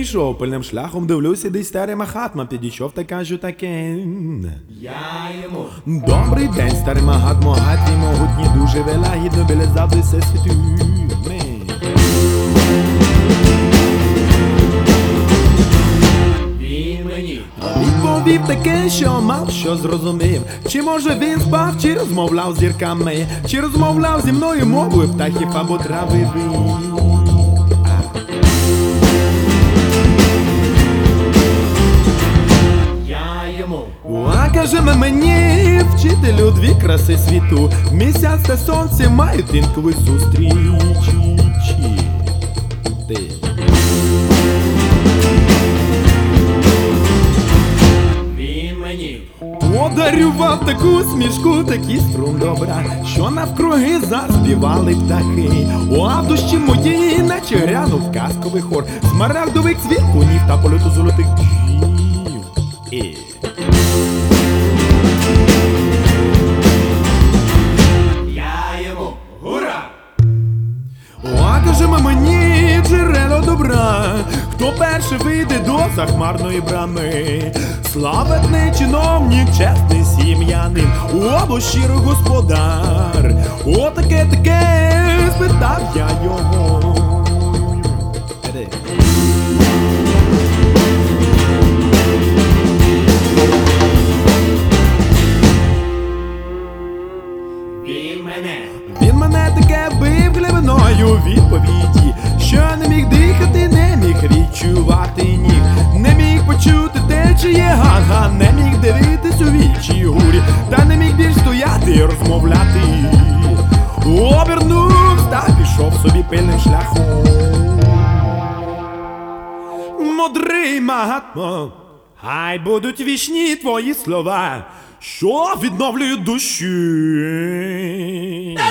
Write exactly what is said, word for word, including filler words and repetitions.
йшов пильним шляхом, дивлюся, десь старий Махатма підійшов та кажу таке. Я йому. Добрий день, старий Махатмо, гад і могутні, дуже велагідно біля завжди все світу. Він мені. Відповів таке, що мав що зрозумів. Чи може він спав, чи розмовляв з зірками, чи розмовляв зі мною мовою птахів або трави вів. А каже мені, вчителю, дві краси світу, місяць та сонце мають інколи зустрічі. Ти. Він мені Подарював таку смішку, такий струн добра, що навкруги заспівали птахи. О, а в душі моїй наче грянув казковий хор смарагдових цвіт конів та польоту золотих бджіл. І... А каже мені, джерело добра, хто перший вийде до захмарної брами, славетний чиновник, чесний сім'янин, о, щирий господар. О, таке, таке, спитав я його. Він мене. Він мене таке бив глибиною відповіді, що не міг дихати, не міг відчувати ніг, не міг почути те, чи є га-га, не міг дивитись у вічі гурі, та не міг більш стояти і розмовляти. Обернувся та пішов собі пильним шляхом. Мудрий Махатмо, хай будуть вічні твої слова, що відновлюють душі.